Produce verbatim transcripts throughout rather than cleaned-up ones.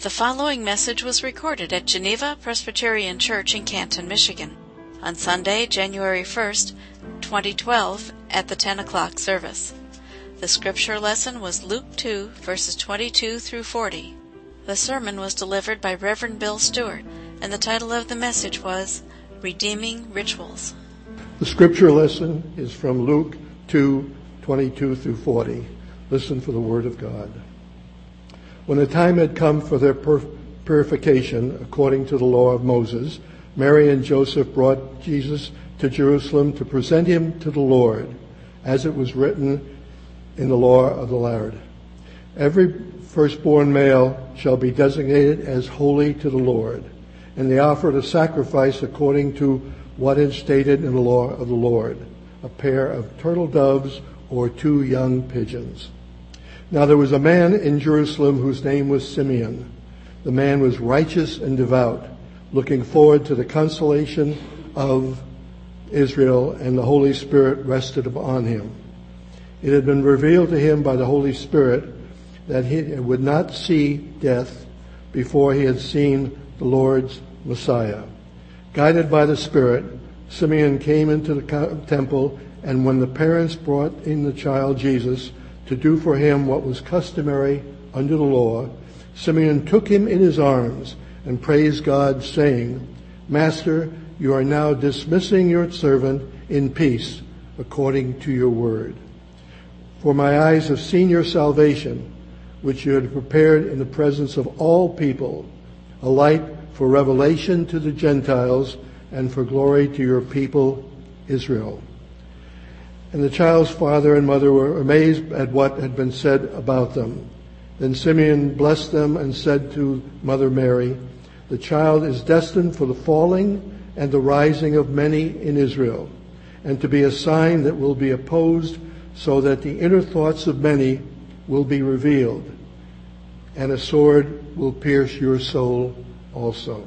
The following message was recorded at Geneva Presbyterian Church in Canton, Michigan, on Sunday, January first, twenty twelve, at the ten o'clock service. The scripture lesson was Luke two, verses twenty-two through forty. The sermon was delivered by Reverend Bill Stewart, and the title of the message was Redeeming Rituals. The scripture lesson is from Luke two, twenty-two through forty. Listen for the word of God. When the time had come for their pur- purification, according to the law of Moses, Mary and Joseph brought Jesus to Jerusalem to present him to the Lord, as it was written in the law of the Lord. Every firstborn male shall be designated as holy to the Lord, and they offered a sacrifice according to what is stated in the law of the Lord, a pair of turtle doves or two young pigeons. Now there was a man in Jerusalem whose name was Simeon. The man was righteous and devout, looking forward to the consolation of Israel, and the Holy Spirit rested upon him. It had been revealed to him by the Holy Spirit that he would not see death before he had seen the Lord's Messiah. Guided by the Spirit, Simeon came into the temple, and when the parents brought in the child Jesus to do for him what was customary under the law, Simeon took him in his arms and praised God, saying, Master, you are now dismissing your servant in peace, according to your word. For my eyes have seen your salvation, which you had prepared in the presence of all people, a light for revelation to the Gentiles and for glory to your people, Israel. And the child's father and mother were amazed at what had been said about them. Then Simeon blessed them and said to Mother Mary, the child is destined for the falling and the rising of many in Israel, and to be a sign that will be opposed, so that the inner thoughts of many will be revealed, and a sword will pierce your soul also.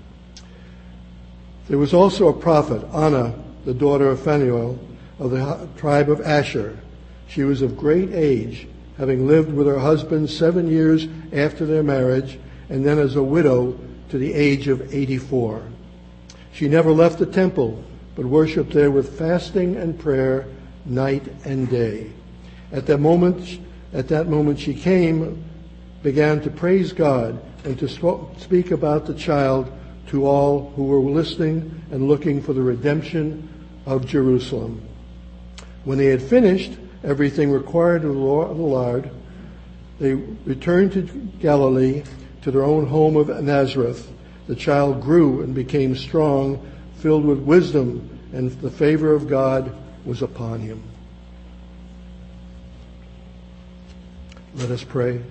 There was also a prophet, Anna, the daughter of Phanuel, of the tribe of Asher. She was of great age, having lived with her husband seven years after their marriage, and then as a widow to the age of eighty-four. She never left the temple, but worshipped there with fasting and prayer night and day. At that moment, at that moment she came, began to praise God and to speak about the child to all who were listening and looking for the redemption of Jerusalem. When they had finished everything required of the law of the Lord, they returned to Galilee, to their own home of Nazareth. The child grew and became strong, filled with wisdom, and the favor of God was upon him. Let us pray.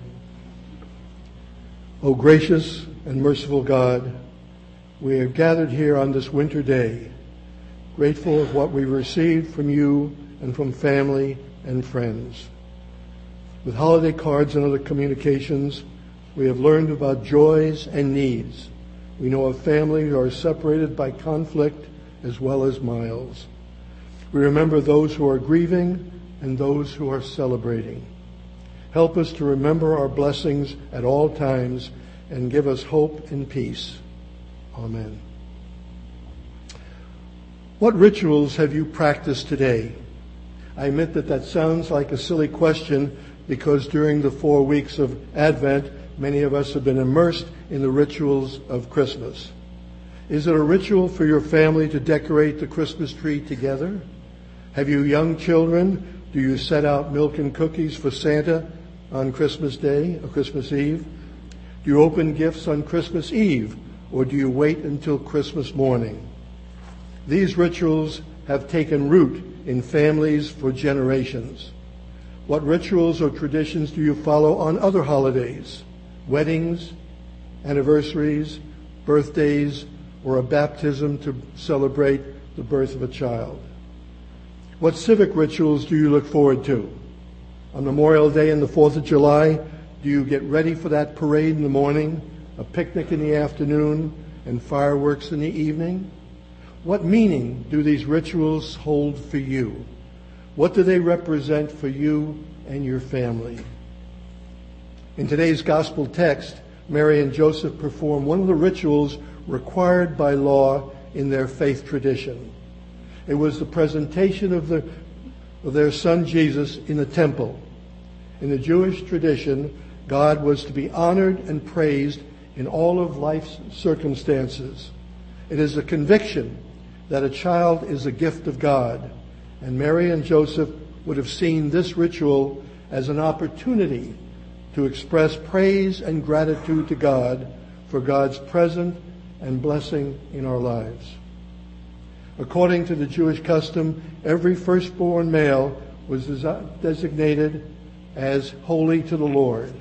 O gracious and merciful God, we have gathered here on this winter day, grateful of what we received from you and from family and friends. With holiday cards and other communications, we have learned about joys and needs. We know of families who are separated by conflict as well as miles. We remember those who are grieving and those who are celebrating. Help us to remember our blessings at all times and give us hope and peace. Amen. What rituals have you practiced today? I admit that that sounds like a silly question, because during the four weeks of Advent, many of us have been immersed in the rituals of Christmas. Is it a ritual for your family to decorate the Christmas tree together? Have you young children? Do you set out milk and cookies for Santa on Christmas Day or Christmas Eve? Do you open gifts on Christmas Eve, or do you wait until Christmas morning? These rituals have taken root in families for generations. What rituals or traditions do you follow on other holidays? Weddings, anniversaries, birthdays, or a baptism to celebrate the birth of a child? What civic rituals do you look forward to? On Memorial Day and the fourth of July, do you get ready for that parade in the morning, a picnic in the afternoon, and fireworks in the evening? What meaning do these rituals hold for you? What do they represent for you and your family? In today's gospel text, Mary and Joseph performed one of the rituals required by law in their faith tradition. It was the presentation of, the, of their son Jesus in the temple. In the Jewish tradition, God was to be honored and praised in all of life's circumstances. It is a conviction that a child is a gift of God, and Mary and Joseph would have seen this ritual as an opportunity to express praise and gratitude to God for God's presence and blessing in our lives. According to the Jewish custom, every firstborn male was designated as holy to the Lord.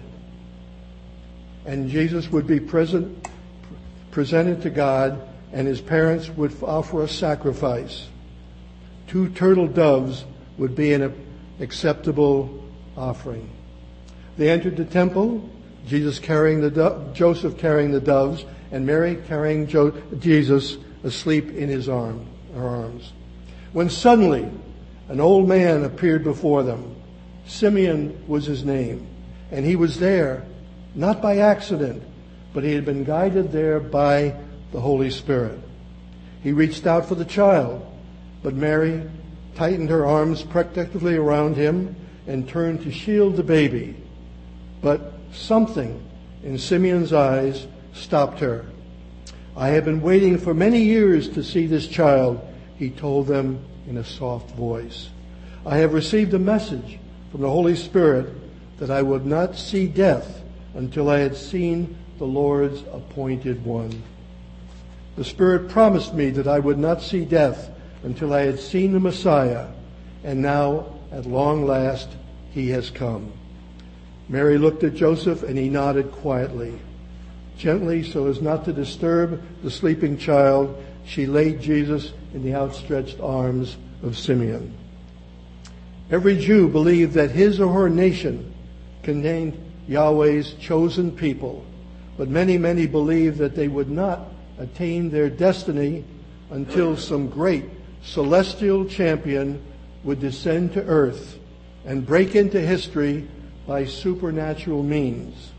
And Jesus would be present, presented to God, and his parents would offer a sacrifice. Two turtle doves would be an acceptable offering. They entered the temple, Jesus carrying the do- Joseph carrying the doves, and Mary carrying jo- Jesus asleep in his arm, her arms. When suddenly an old man appeared before them. Simeon was his name, and he was there, not by accident, but he had been guided there by the Holy Spirit. He reached out for the child, but Mary tightened her arms protectively around him and turned to shield the baby. But something in Simeon's eyes stopped her. "I have been waiting for many years to see this child," he told them in a soft voice. "I have received a message from the Holy Spirit that I would not see death until I had seen the Lord's appointed one. The Spirit promised me that I would not see death until I had seen the Messiah, and now, at long last, he has come." Mary looked at Joseph, and he nodded quietly. Gently, so as not to disturb the sleeping child, she laid Jesus in the outstretched arms of Simeon. Every Jew believed that his or her nation contained Yahweh's chosen people, but many, many believed that they would not attain their destiny until some great celestial champion would descend to earth and break into history by supernatural means.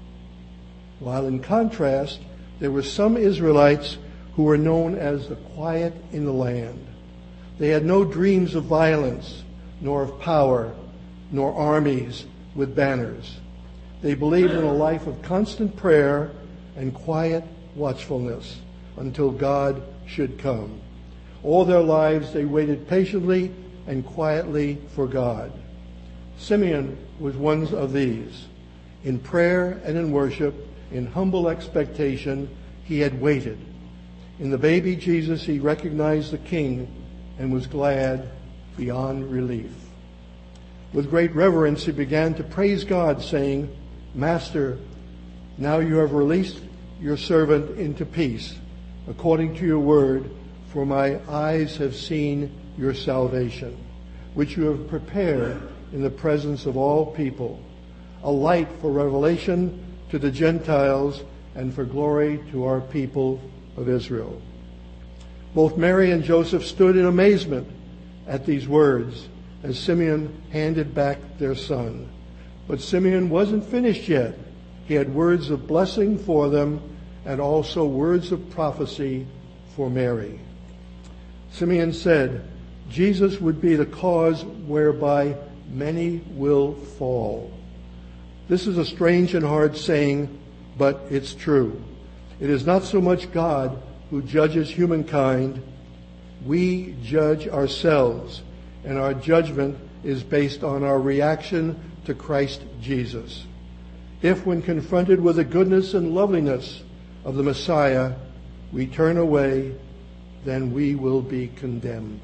While in contrast, there were some Israelites who were known as the quiet in the land. They had no dreams of violence, nor of power, nor armies with banners. They believed in a life of constant prayer and quiet watchfulness until God should come. All their lives they waited patiently and quietly for God. Simeon was one of these. In prayer and in worship, in humble expectation, he had waited. In the baby Jesus, he recognized the King and was glad beyond relief. With great reverence, he began to praise God, saying, "Master, now you have released your servant into peace, according to your word, for my eyes have seen your salvation, which you have prepared in the presence of all people, a light for revelation to the Gentiles and for glory to our people of Israel." Both Mary and Joseph stood in amazement at these words as Simeon handed back their son. But Simeon wasn't finished yet. He had words of blessing for them and also words of prophecy for Mary. Simeon said, Jesus would be the cause whereby many will fall. This is a strange and hard saying, but it's true. It is not so much God who judges humankind. We judge ourselves, and our judgment is based on our reaction to Christ Jesus. If, when confronted with the goodness and loveliness of the Messiah, we turn away, then we will be condemned.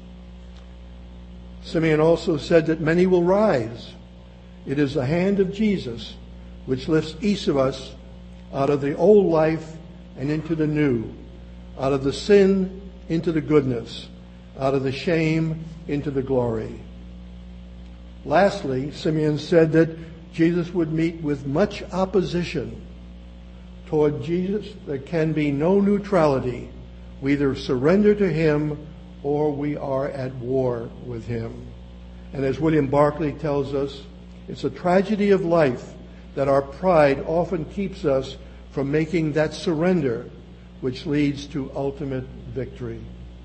Simeon also said that many will rise. It is the hand of Jesus which lifts each of us out of the old life and into the new, out of the sin into the goodness, out of the shame into the glory. Lastly, Simeon said that Jesus would meet with much opposition. Toward Jesus, there can be no neutrality. We either surrender to him or we are at war with him. And as William Barclay tells us, it's a tragedy of life that our pride often keeps us from making that surrender which leads to ultimate victory.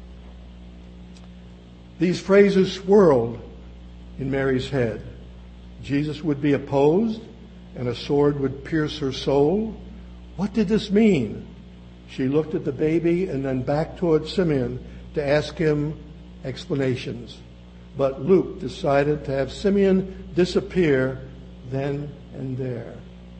These phrases swirled in Mary's head. Jesus would be opposed, and a sword would pierce her soul. What did this mean? She looked at the baby and then back toward Simeon to ask him explanations. But Luke decided to have Simeon disappear then and there.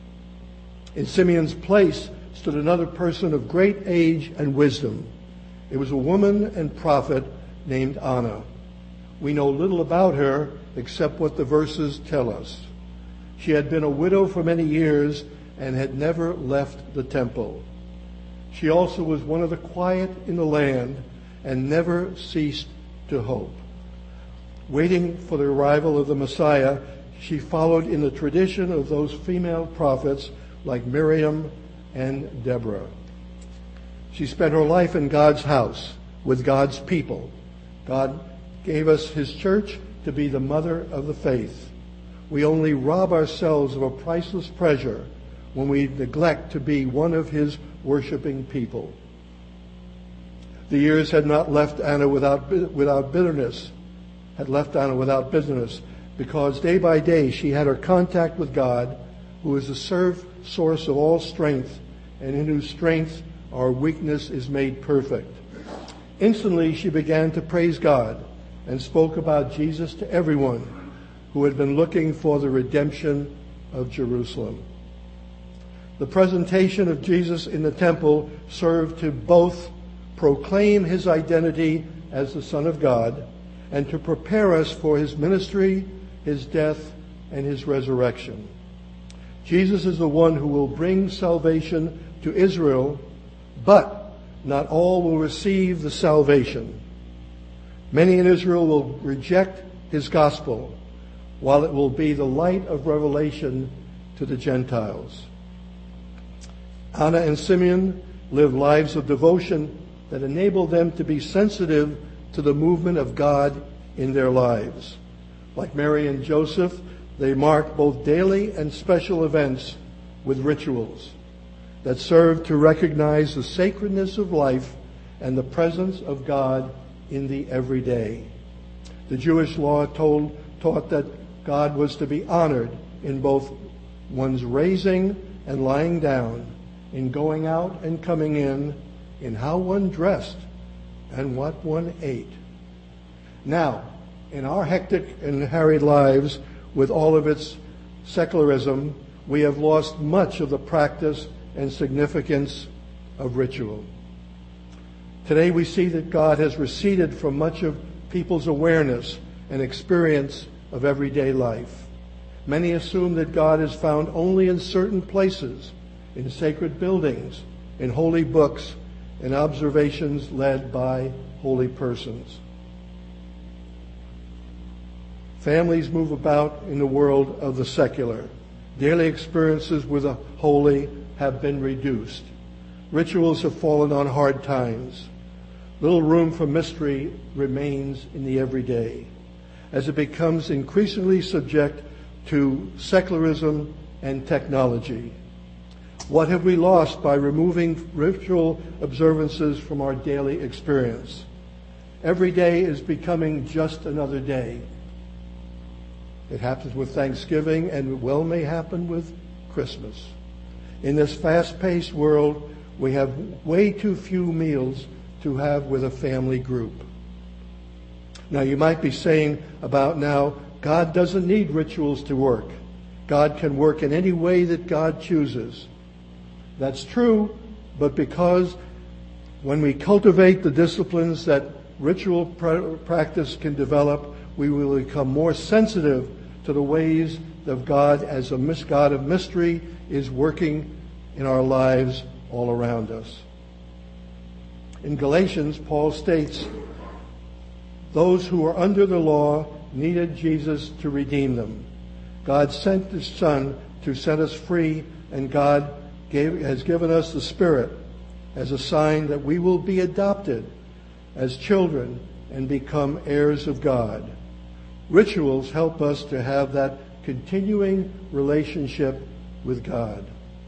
In Simeon's place stood another person of great age and wisdom. It was a woman and prophet named Anna. We know little about her except what the verses tell us. She had been a widow for many years and had never left the temple. She also was one of the quiet in the land and never ceased to hope. Waiting for the arrival of the Messiah, she followed in the tradition of those female prophets like Miriam and Deborah. She spent her life in God's house with God's people. God gave us his church to be the mother of the faith. We only rob ourselves of a priceless treasure when we neglect to be one of his worshiping people. The years had not left Anna without without bitterness, had left Anna without bitterness, because day by day she had her contact with God, who is the serve source of all strength, and in whose strength our weakness is made perfect. Instantly she began to praise God and spoke about Jesus to everyone who had been looking for the redemption of Jerusalem. The presentation of Jesus in the temple served to both proclaim his identity as the Son of God and to prepare us for his ministry, his death, and his resurrection. Jesus is the one who will bring salvation to Israel, but not all will receive the salvation. Many in Israel will reject his gospel, while it will be the light of revelation to the Gentiles. Anna and Simeon lived lives of devotion that enabled them to be sensitive to the movement of God in their lives. Like Mary and Joseph, they mark both daily and special events with rituals that serve to recognize the sacredness of life and the presence of God in the everyday. The Jewish law told, taught that God was to be honored in both one's raising and lying down, in going out and coming in, in how one dressed and what one ate. Now, in our hectic and harried lives, with all of its secularism, we have lost much of the practice and significance of ritual. Today we see that God has receded from much of people's awareness and experience of everyday life. Many assume that God is found only in certain places, in sacred buildings, in holy books, and observations led by holy persons. Families move about in the world of the secular. Daily experiences with the holy have been reduced. Rituals have fallen on hard times. Little room for mystery remains in the everyday, as it becomes increasingly subject to secularism and technology. What have we lost by removing ritual observances from our daily experience? Every day is becoming just another day. It happens with Thanksgiving, and it well may happen with Christmas. In this fast-paced world, we have way too few meals to have with a family group. Now, you might be saying about now, God doesn't need rituals to work. God can work in any way that God chooses. That's true, but because when we cultivate the disciplines that ritual pr- practice can develop, we will become more sensitive to the ways of God as a God of mystery is working in our lives all around us. In Galatians, Paul states, those who are under the law needed Jesus to redeem them. God sent his Son to set us free, and God gave, has given us the Spirit as a sign that we will be adopted as children and become heirs of God. Rituals help us to have that continuing relationship with God.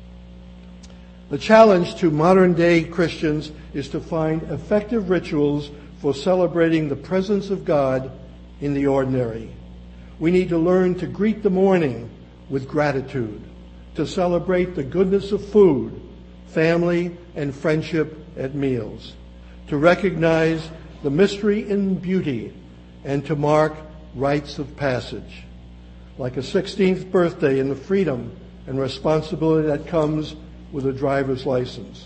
The challenge to modern-day Christians is to find effective rituals for celebrating the presence of God in the ordinary. We need to learn to greet the morning with gratitude, to celebrate the goodness of food, family, and friendship at meals, to recognize the mystery in beauty, and to mark rites of passage, like a sixteenth birthday and the freedom and responsibility that comes with a driver's license.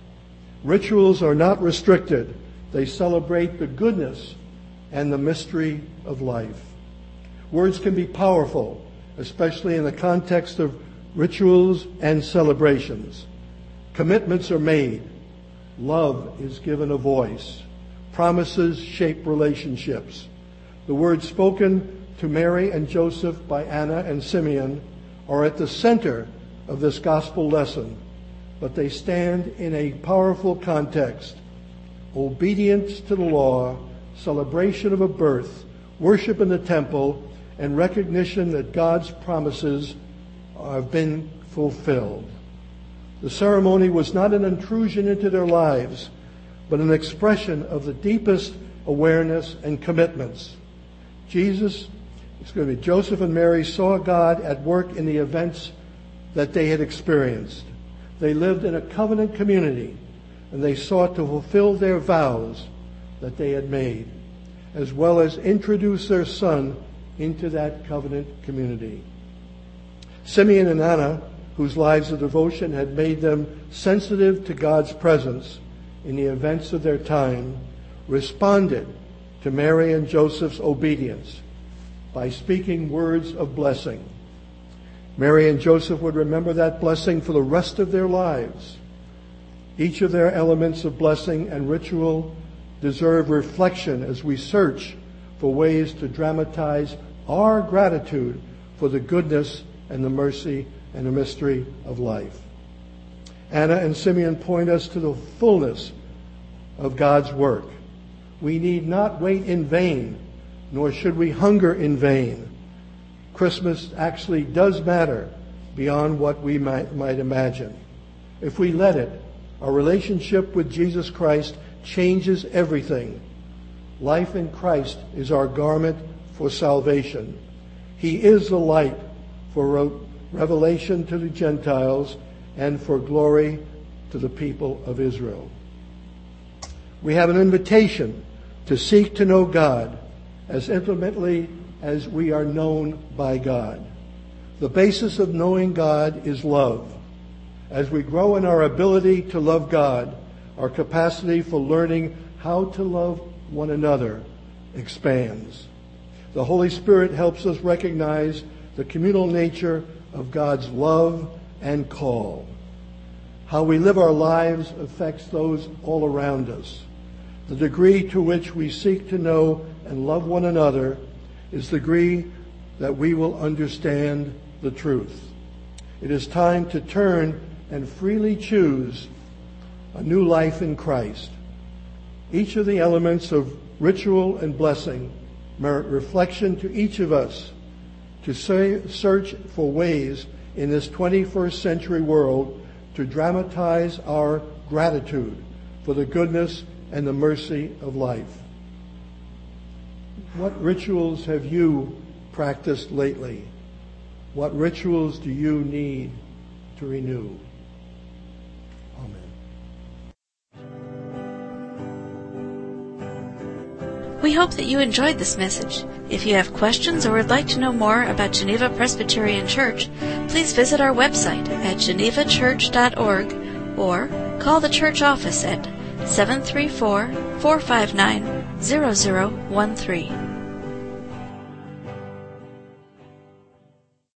Rituals are not restricted. They celebrate the goodness and the mystery of life. Words can be powerful, especially in the context of rituals and celebrations. Commitments are made. Love is given a voice. Promises shape relationships. The words spoken to Mary and Joseph by Anna and Simeon are at the center of this gospel lesson, but they stand in a powerful context. Obedience to the law, celebration of a birth, worship in the temple, and recognition that God's promises have been fulfilled. The ceremony was not an intrusion into their lives, but an expression of the deepest awareness and commitments. Jesus, excuse me, Joseph and Mary saw God at work in the events that they had experienced. They lived in a covenant community, and they sought to fulfill their vows that they had made, as well as introduce their son into that covenant community. Simeon and Anna, whose lives of devotion had made them sensitive to God's presence in the events of their time, responded to Mary and Joseph's obedience by speaking words of blessing. Mary and Joseph would remember that blessing for the rest of their lives. Each of their elements of blessing and ritual deserve reflection as we search for ways to dramatize our gratitude for the goodness and the mercy and the mystery of life. Anna and Simeon point us to the fullness of God's work. We need not wait in vain, nor should we hunger in vain. Christmas actually does matter beyond what we might, might imagine. If we let it, our relationship with Jesus Christ changes everything. Life in Christ is our garment for salvation. He is the light for revelation to the Gentiles and for glory to the people of Israel. We have an invitation to seek to know God as intimately as we are known by God. The basis of knowing God is love. As we grow in our ability to love God, our capacity for learning how to love one another expands. The Holy Spirit helps us recognize the communal nature of God's love and call. How we live our lives affects those all around us. The degree to which we seek to know and love one another is the degree that we will understand the truth. It is time to turn and freely choose a new life in Christ. Each of the elements of ritual and blessing merit reflection to each of us to say, search for ways in this twenty-first century world to dramatize our gratitude for the goodness and the mercy of life. What rituals have you practiced lately? What rituals do you need to renew? Amen. We hope that you enjoyed this message. If you have questions or would like to know more about Geneva Presbyterian Church, please visit our website at geneva church dot org or call the church office at seven three four, four five nine, zero zero one three.